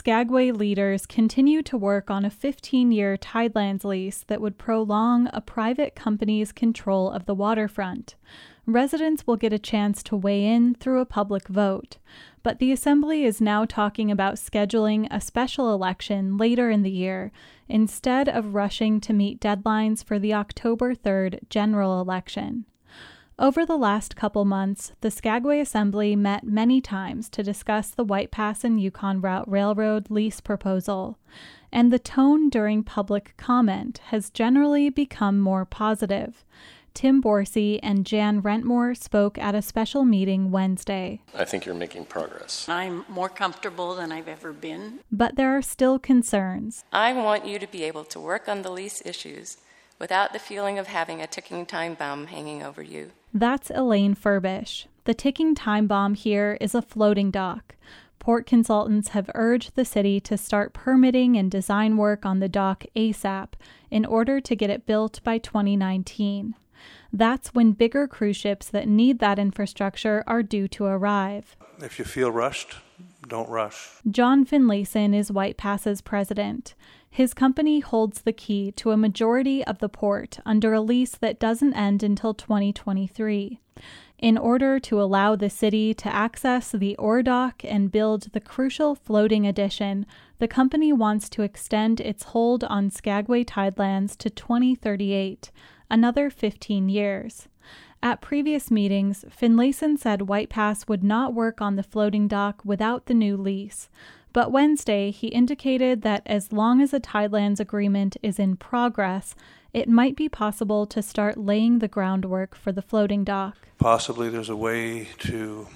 Skagway leaders continue to work on a 15-year Tidelands lease that would prolong a private company's control of the waterfront. Residents will get a chance to weigh in through a public vote, but the Assembly is now talking about scheduling a special election later in the year instead of rushing to meet deadlines for the October 3rd general election. Over the last couple months, the Skagway Assembly met many times to discuss the White Pass and Yukon Route Railroad lease proposal, and the tone during public comment has generally become more positive. Tim Borsey and Jan Rentmore spoke at a special meeting Wednesday. I think you're making progress. I'm more comfortable than I've ever been. But there are still concerns. I want you to be able to work on the lease issues without the feeling of having a ticking time bomb hanging over you. That's Elaine Furbish. The ticking time bomb here is a floating dock. Port consultants have urged the city to start permitting and design work on the dock ASAP in order to get it built by 2019. That's when bigger cruise ships that need that infrastructure are due to arrive. If you feel rushed, don't rush. John Finlayson is White Pass's president. His company holds the key to a majority of the port under a lease that doesn't end until 2023. In order to allow the city to access the ore dock and build the crucial floating addition, the company wants to extend its hold on Skagway Tidelands to 2038, another 15 years. At previous meetings, Finlayson said White Pass would not work on the floating dock without the new lease. But Wednesday, he indicated that as long as a Tidelands agreement is in progress, it might be possible to start laying the groundwork for the floating dock. Possibly there's a way to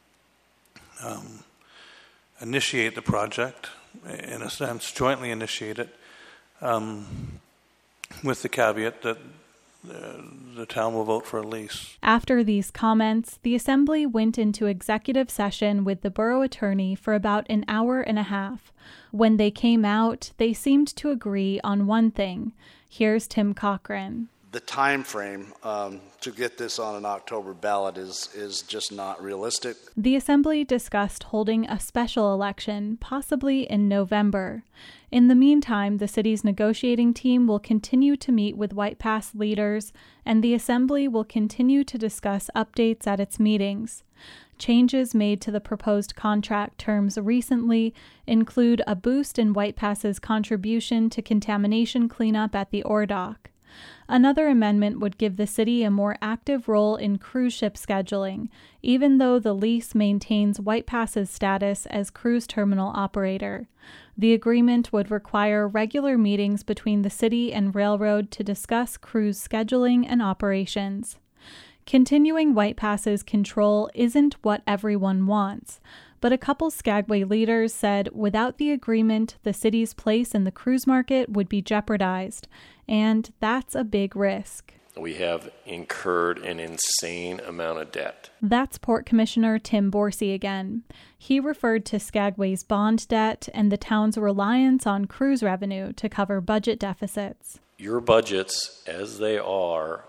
initiate the project, in a sense, jointly initiate it, with the caveat that the town will vote for a lease. After these comments, the Assembly went into executive session with the borough attorney for about an hour and a half. When they came out, they seemed to agree on one thing. Here's Tim Cochran. The time frame to get this on an October ballot is just not realistic. The Assembly discussed holding a special election, possibly in November. In the meantime, the city's negotiating team will continue to meet with White Pass leaders, and the Assembly will continue to discuss updates at its meetings. Changes made to the proposed contract terms recently include a boost in White Pass's contribution to contamination cleanup at the ore dock. Another amendment would give the city a more active role in cruise ship scheduling, even though the lease maintains White Pass's status as cruise terminal operator. The agreement would require regular meetings between the city and railroad to discuss cruise scheduling and operations. Continuing White Pass's control isn't what everyone wants, but a couple Skagway leaders said without the agreement, the city's place in the cruise market would be jeopardized, and that's a big risk. We have incurred an insane amount of debt. That's Port Commissioner Tim Borsey again. He referred to Skagway's bond debt and the town's reliance on cruise revenue to cover budget deficits. Your budgets, as they are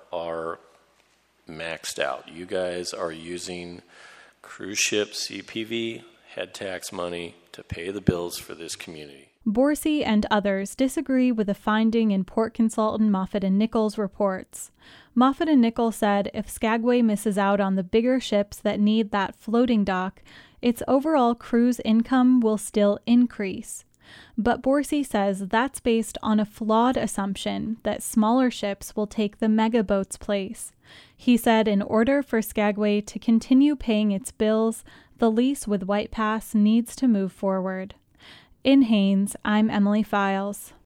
maxed out. You guys are using cruise ship CPV head tax money to pay the bills for this community. Borsey and others disagree with a finding in port consultant Moffett and Nichols' reports. Moffett and Nichols said if Skagway misses out on the bigger ships that need that floating dock, its overall cruise income will still increase. But Borsey says that's based on a flawed assumption that smaller ships will take the mega boat's place. He said in order for Skagway to continue paying its bills, the lease with White Pass needs to move forward. In Haines, I'm Emily Files.